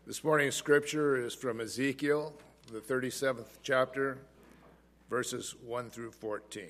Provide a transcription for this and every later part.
This morning's scripture is from Ezekiel, the 37th chapter, verses 1 through 14.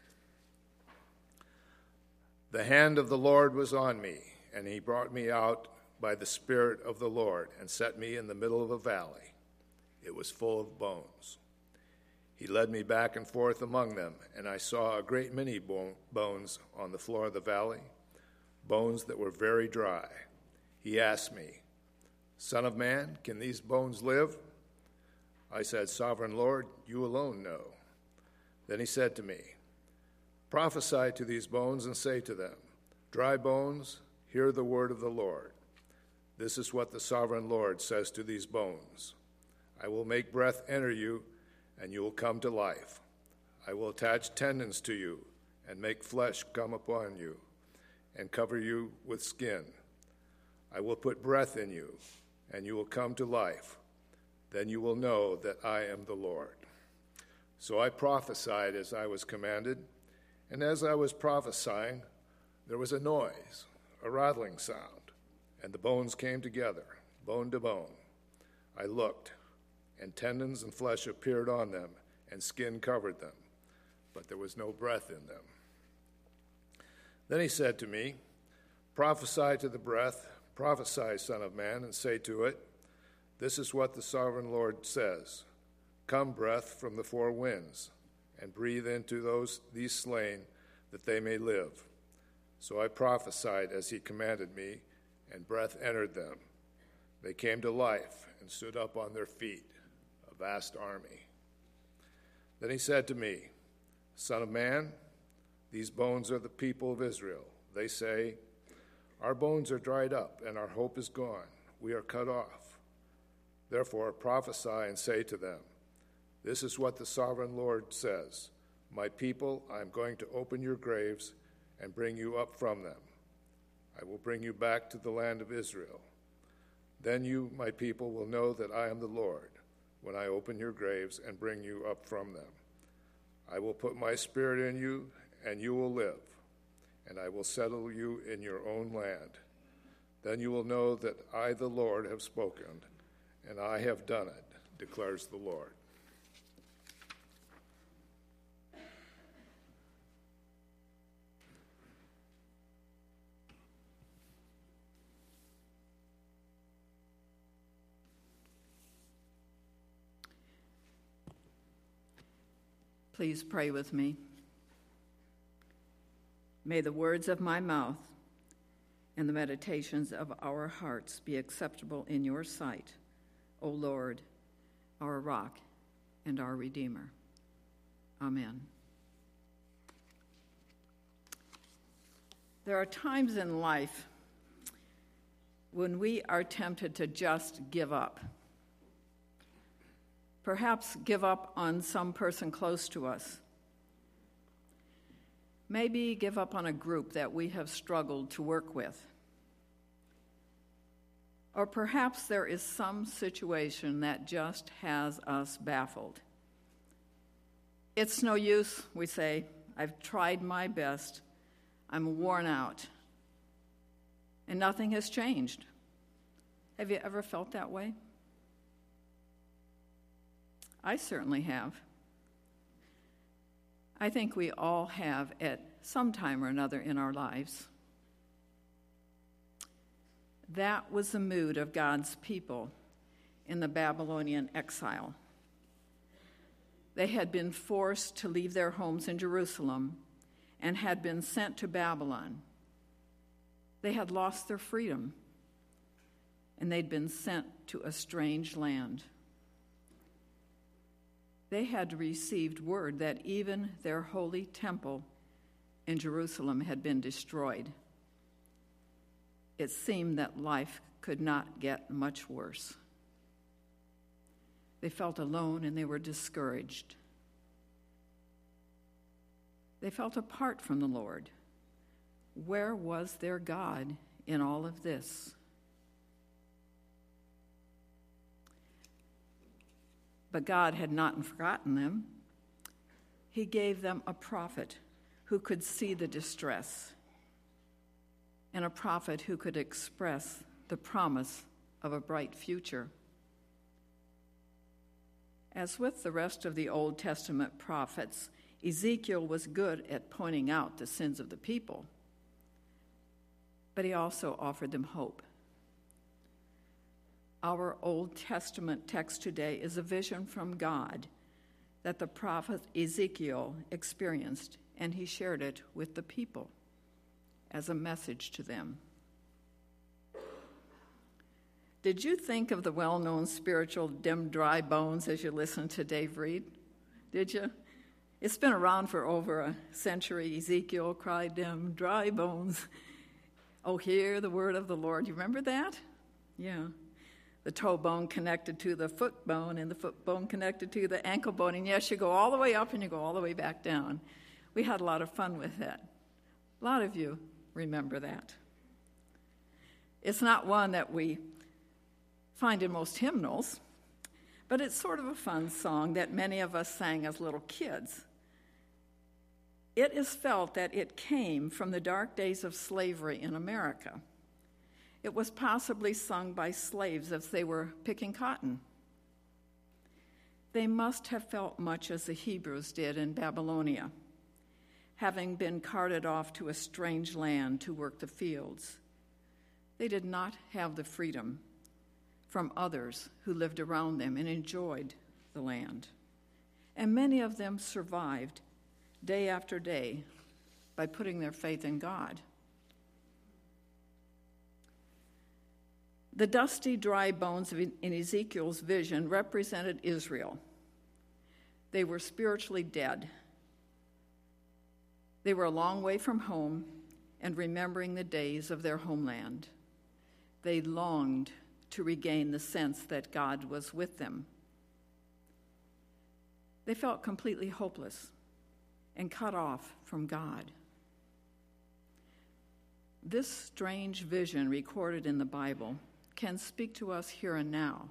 The hand of the Lord was on me, and he brought me out by the Spirit of the Lord and set me in the middle of a valley. It was full of bones. He led me back and forth among them, and I saw a great many bones on the floor of the valley, bones that were very dry. He asked me, "Son of man, can these bones live?" I said, "Sovereign Lord, you alone know." Then he said to me, "Prophesy to these bones and say to them, 'Dry bones, hear the word of the Lord. This is what the Sovereign Lord says to these bones. I will make breath enter you, and you will come to life. I will attach tendons to you and make flesh come upon you and cover you with skin. I will put breath in you, and you will come to life. Then you will know that I am the Lord.' So I prophesied as I was commanded, and as I was prophesying, there was a noise, a rattling sound, and the bones came together, bone to bone. I looked, and tendons and flesh appeared on them, and skin covered them, but there was no breath in them. Then he said to me, 'Prophesy to the breath, prophesy, Son of man, and say to it, this is what the Sovereign Lord says. Come, breath from the four winds, and breathe into these slain, that they may live.' So I prophesied as he commanded me, and breath entered them. They came to life and stood up on their feet, a vast army. Then he said to me, 'Son of man, these bones are the people of Israel. They say, our bones are dried up, and our hope is gone. We are cut off. Therefore prophesy and say to them, this is what the Sovereign Lord says. My people, I am going to open your graves and bring you up from them. I will bring you back to the land of Israel. Then you, my people, will know that I am the Lord, when I open your graves and bring you up from them. I will put my spirit in you, and you will live, and I will settle you in your own land. Then you will know that I, the Lord, have spoken, and I have done it, declares the Lord.'" Please pray with me. May the words of my mouth and the meditations of our hearts be acceptable in your sight, O Lord, our rock and our Redeemer. Amen. There are times in life when we are tempted to just give up. Perhaps give up on some person close to us. Maybe give up on a group that we have struggled to work with. Or perhaps there is some situation that just has us baffled. It's no use, we say. I've tried my best. I'm worn out. And nothing has changed. Have you ever felt that way? I certainly have. I think we all have at some time or another in our lives. That was the mood of God's people in the Babylonian exile. They had been forced to leave their homes in Jerusalem and had been sent to Babylon. They had lost their freedom, and they'd been sent to a strange land. They had received word that even their holy temple in Jerusalem had been destroyed. It seemed that life could not get much worse. They felt alone and they were discouraged. They felt apart from the Lord. Where was their God in all of this? But God had not forgotten them. He gave them a prophet who could see the distress, and a prophet who could express the promise of a bright future. As with the rest of the Old Testament prophets, Ezekiel was good at pointing out the sins of the people, but he also offered them hope. Our Old Testament text today is a vision from God that the prophet Ezekiel experienced, and he shared it with the people as a message to them. Did you think of the well-known spiritual Dim Dry Bones as you listened to Dave Reed? Did you? It's been around for over a century. Ezekiel cried, "Dim, dry bones. Oh, hear the word of the Lord." You remember that? Yeah. The toe bone connected to the foot bone, and the foot bone connected to the ankle bone. And yes, you go all the way up and you go all the way back down. We had a lot of fun with that. A lot of you remember that. It's not one that we find in most hymnals, but it's sort of a fun song that many of us sang as little kids. It is felt that it came from the dark days of slavery in America. It was possibly sung by slaves as they were picking cotton. They must have felt much as the Hebrews did in Babylonia, having been carted off to a strange land to work the fields. They did not have the freedom from others who lived around them and enjoyed the land. And many of them survived day after day by putting their faith in God. The dusty, dry bones in Ezekiel's vision represented Israel. They were spiritually dead. They were a long way from home and remembering the days of their homeland. They longed to regain the sense that God was with them. They felt completely hopeless and cut off from God. This strange vision recorded in the Bible can speak to us here and now.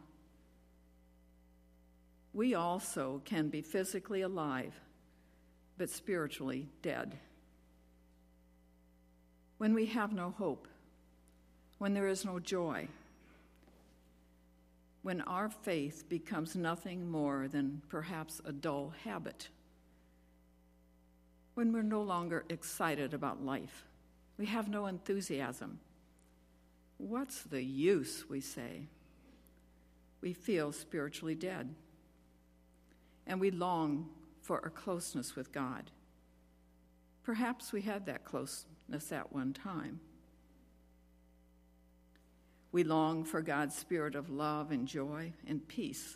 We also can be physically alive, but spiritually dead. When we have no hope, when there is no joy, when our faith becomes nothing more than perhaps a dull habit, when we're no longer excited about life, we have no enthusiasm. What's the use, we say? We feel spiritually dead, and we long for a closeness with God. Perhaps we had that closeness at one time. We long for God's spirit of love and joy and peace.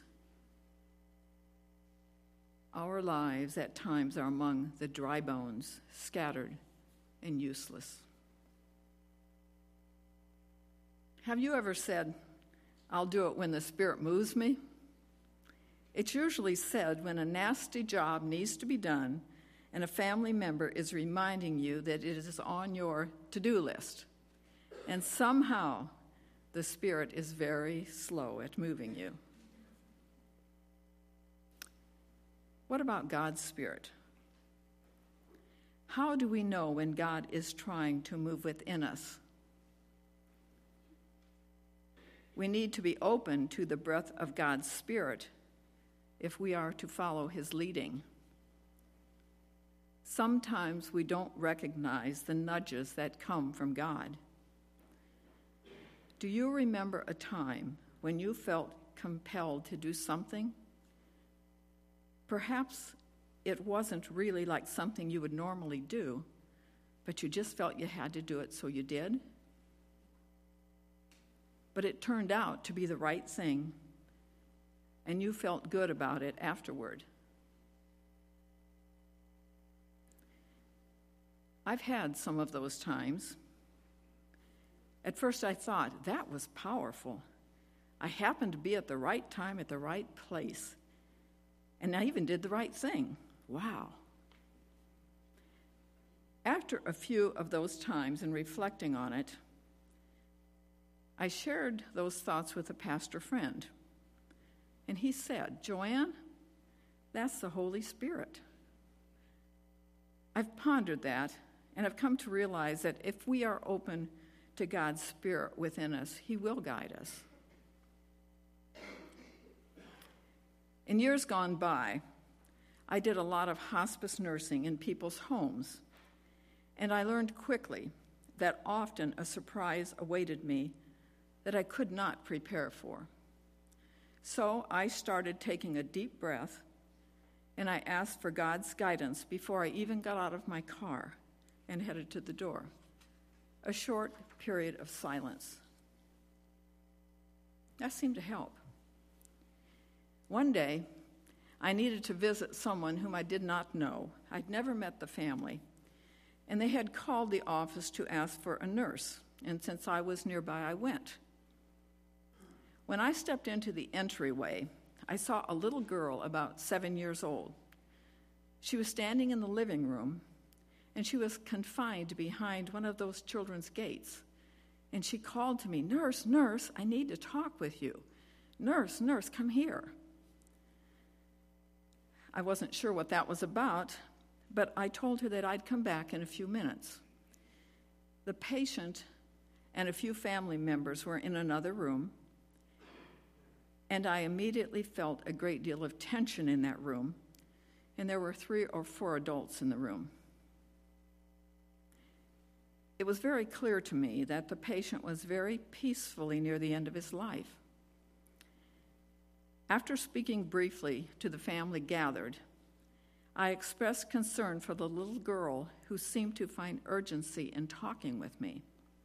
Our lives at times are among the dry bones, scattered and useless. Have you ever said, "I'll do it when the Spirit moves me"? It's usually said when a nasty job needs to be done and a family member is reminding you that it is on your to-do list. And somehow the Spirit is very slow at moving you. What about God's Spirit? How do we know when God is trying to move within us? We need to be open to the breath of God's Spirit if we are to follow his leading. Sometimes we don't recognize the nudges that come from God. Do you remember a time when you felt compelled to do something? Perhaps it wasn't really like something you would normally do, but you just felt you had to do it, so you did. But it turned out to be the right thing, and you felt good about it afterward. I've had some of those times. At first I thought, that was powerful. I happened to be at the right time at the right place, and I even did the right thing. Wow. After a few of those times and reflecting on it, I shared those thoughts with a pastor friend, and he said, "Joanne, that's the Holy Spirit." I've pondered that, and I've come to realize that if we are open to God's Spirit within us, he will guide us. In years gone by, I did a lot of hospice nursing in people's homes, and I learned quickly that often a surprise awaited me that I could not prepare for. So I started taking a deep breath, and I asked for God's guidance before I even got out of my car and headed to the door. A short period of silence. That seemed to help. One day, I needed to visit someone whom I did not know. I'd never met the family, and they had called the office to ask for a nurse, and since I was nearby, I went. When I stepped into the entryway, I saw a little girl about 7 years old. She was standing in the living room, and she was confined behind one of those children's gates. And she called to me, "Nurse, nurse, I need to talk with you. Nurse, nurse, come here." I wasn't sure what that was about, but I told her that I'd come back in a few minutes. The patient and a few family members were in another room, and I immediately felt a great deal of tension in that room, and there were 3 or 4 adults in the room. It was very clear to me that the patient was very peacefully near the end of his life. After speaking briefly to the family gathered, I expressed concern for the little girl who seemed to find urgency in talking with me.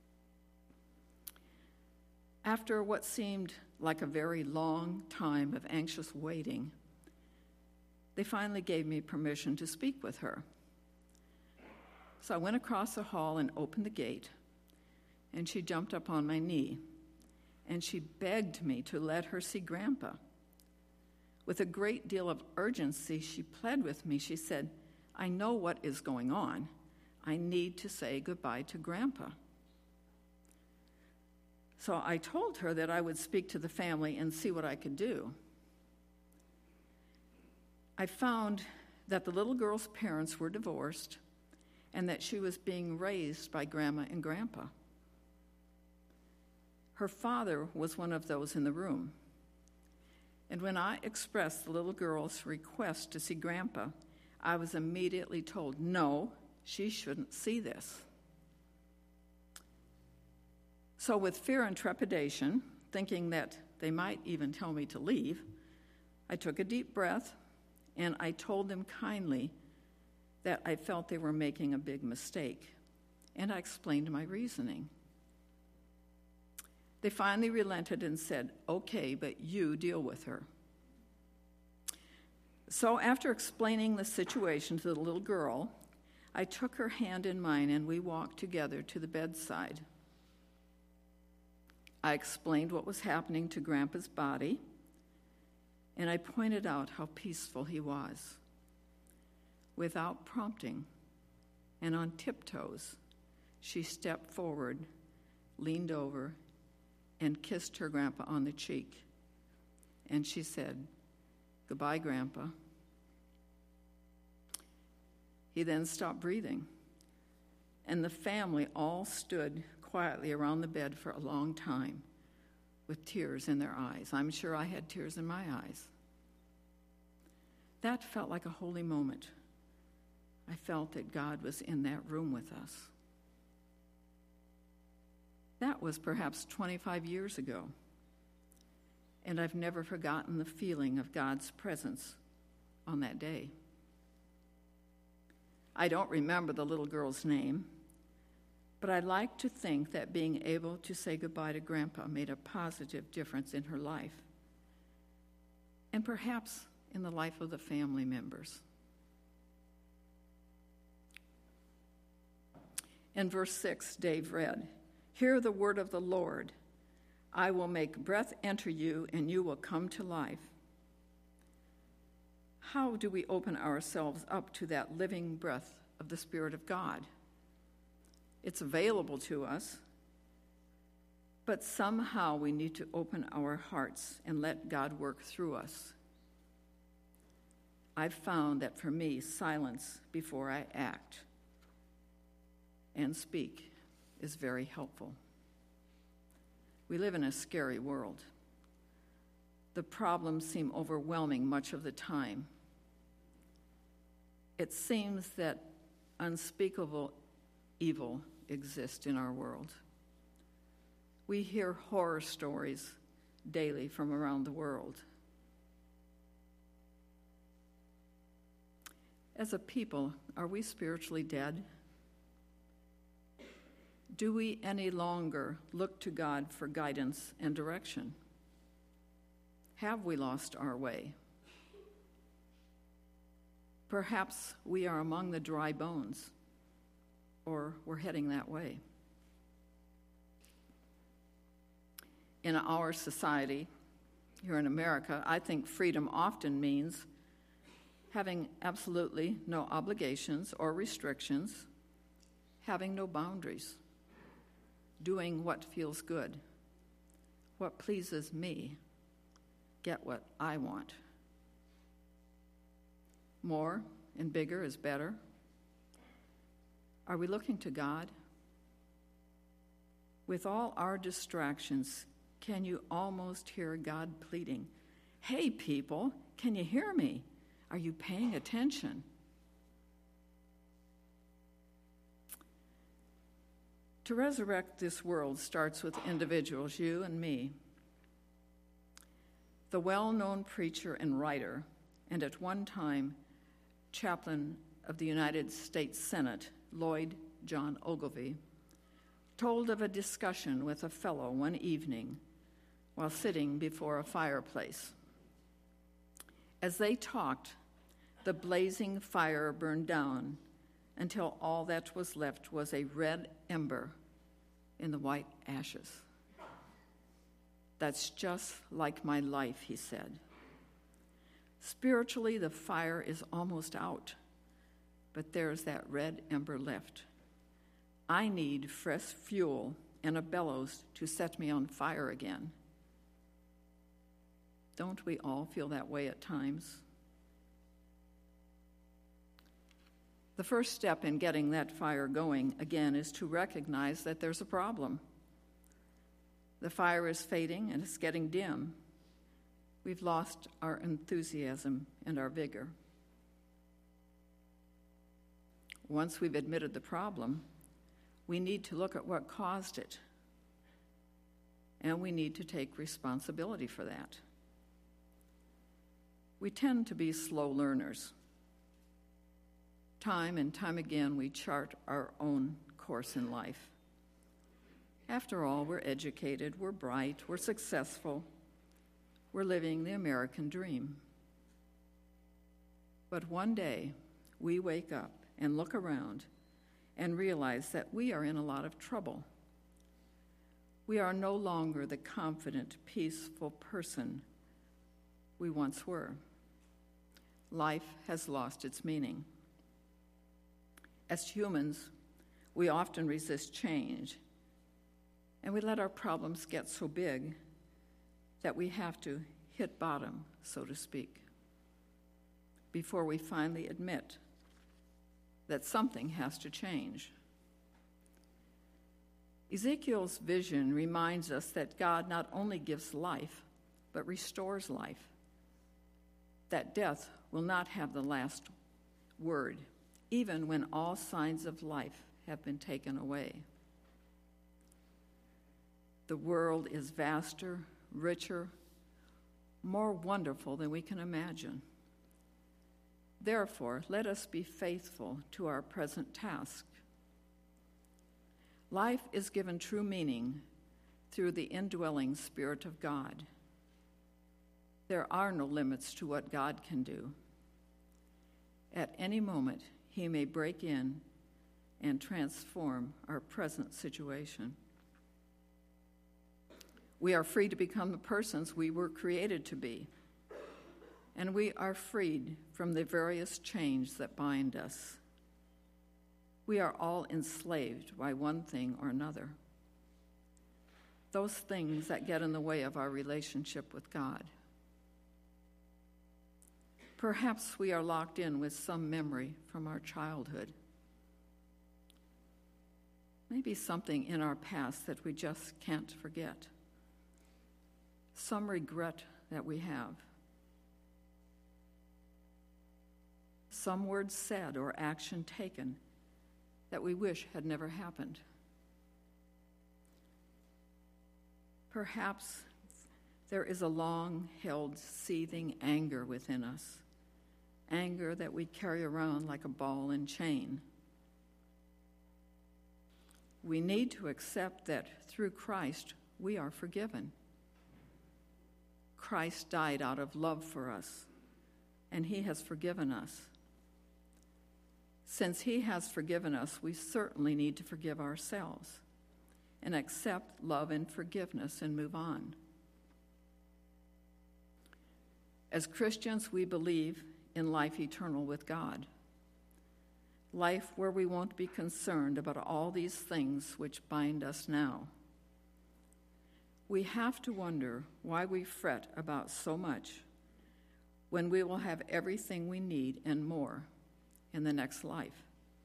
After what seemed like a very long time of anxious waiting, they finally gave me permission to speak with her. So I went across the hall and opened the gate, and she jumped up on my knee, and she begged me to let her see Grandpa. With a great deal of urgency, she pled with me. She said, "I know what is going on. I need to say goodbye to Grandpa." So I told her that I would speak to the family and see what I could do. I found that the little girl's parents were divorced and that she was being raised by Grandma and Grandpa. Her father was one of those in the room. And when I expressed the little girl's request to see Grandpa, I was immediately told, no, she shouldn't see this. So with fear and trepidation, thinking that they might even tell me to leave, I took a deep breath, and I told them kindly that I felt they were making a big mistake, and I explained my reasoning. They finally relented and said, "Okay, but you deal with her." So after explaining the situation to the little girl, I took her hand in mine and we walked together to the bedside. I explained what was happening to Grandpa's body, and I pointed out how peaceful he was. Without prompting, and on tiptoes, she stepped forward, leaned over, and kissed her Grandpa on the cheek. And she said, "Goodbye, Grandpa." He then stopped breathing, and the family all stood quietly around the bed for a long time with tears in their eyes. I'm sure I had tears in my eyes. That felt like a holy moment. I felt that God was in that room with us. That was perhaps 25 years ago, and I've never forgotten the feeling of God's presence on that day. I don't remember the little girl's name, but I like to think that being able to say goodbye to Grandpa made a positive difference in her life, and perhaps in the life of the family members. In verse 6, Dave read, "Hear the word of the Lord. I will make breath enter you, and you will come to life." How do we open ourselves up to that living breath of the Spirit of God? It's available to us, but somehow we need to open our hearts and let God work through us. I've found that for me, silence before I act and speak is very helpful. We live in a scary world. the problems seem overwhelming much of the time. It seems that unspeakable evil exists in our world. We hear horror stories daily from around the world. As a people, are we spiritually dead? Do we any longer look to God for guidance and direction? Have we lost our way? Perhaps we are among the dry bones, or we're heading that way. In our society, here in America, I think freedom often means having absolutely no obligations or restrictions, having no boundaries, doing what feels good, what pleases me, get what I want. More and bigger is better. Are we looking to God? With all our distractions, can you almost hear God pleading, "Hey, people, can you hear me? Are you paying attention?" To resurrect this world starts with individuals, you and me. The well-known preacher and writer, and at one time chaplain of the United States Senate, Lloyd John Ogilvie, told of a discussion with a fellow one evening while sitting before a fireplace. As they talked, the blazing fire burned down until all that was left was a red ember in the white ashes. "That's just like my life," he said. "Spiritually, the fire is almost out, but there's that red ember left. I need fresh fuel and a bellows to set me on fire again." Don't we all feel that way at times? The first step in getting that fire going again is to recognize that there's a problem. The fire is fading and it's getting dim. We've lost our enthusiasm and our vigor. Once we've admitted the problem, we need to look at what caused it, and we need to take responsibility for that. We tend to be slow learners. Time and time again, we chart our own course in life. After all, we're educated, we're bright, we're successful, we're living the American dream. But one day, we wake up and look around and realize that we are in a lot of trouble. We are no longer the confident, peaceful person we once were. Life has lost its meaning. As humans, we often resist change, and we let our problems get so big that we have to hit bottom, so to speak, before we finally admit that something has to change. Ezekiel's vision reminds us that God not only gives life, but restores life, that death will not have the last word, even when all signs of life have been taken away. The world is vaster, richer, more wonderful than we can imagine. Therefore, let us be faithful to our present task. Life is given true meaning through the indwelling Spirit of God. There are no limits to what God can do. At any moment, He may break in and transform our present situation. We are free to become the persons we were created to be, and we are freed from the various chains that bind us. We are all enslaved by one thing or another, those things that get in the way of our relationship with God. Perhaps we are locked in with some memory from our childhood. Maybe something in our past that we just can't forget. Some regret that we have. Some words said or action taken that we wish had never happened. Perhaps there is a long-held, seething anger within us, anger that we carry around like a ball and chain. We need to accept that through Christ we are forgiven. Christ died out of love for us, and he has forgiven us. Since he has forgiven us, we certainly need to forgive ourselves and accept love and forgiveness and move on. As Christians, we believe in life eternal with God, life where we won't be concerned about all these things which bind us now. We have to wonder why we fret about so much when we will have everything we need and more in the next life.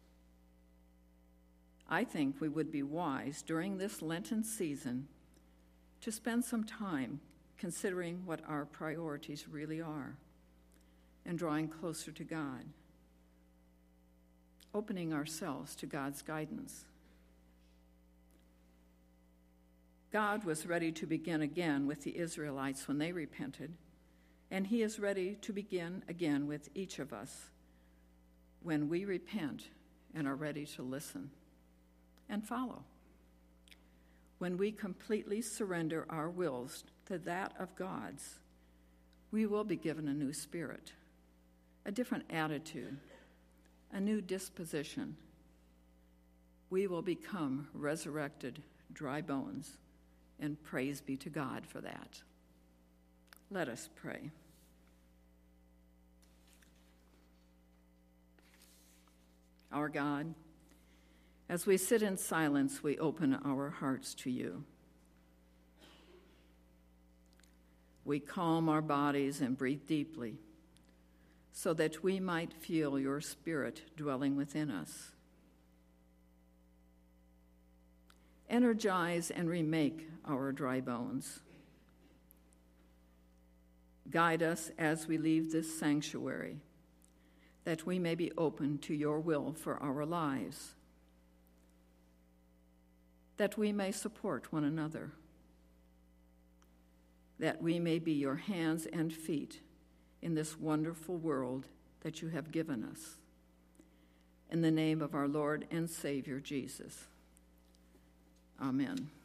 I think we would be wise during this Lenten season to spend some time considering what our priorities really are and drawing closer to God, opening ourselves to God's guidance. God was ready to begin again with the Israelites when they repented, and he is ready to begin again with each of us when we repent and are ready to listen and follow. When we completely surrender our wills to that of God's, we will be given a new spirit, a different attitude, a new disposition. We will become resurrected dry bones, and praise be to God for that. Let us pray. Our God, as we sit in silence, we open our hearts to you. We calm our bodies and breathe deeply so that we might feel your Spirit dwelling within us. Energize and remake our dry bones. Guide us as we leave this sanctuary, that we may be open to your will for our lives, that we may support one another, that we may be your hands and feet in this wonderful world that you have given us. In the name of our Lord and Savior, Jesus. Amen.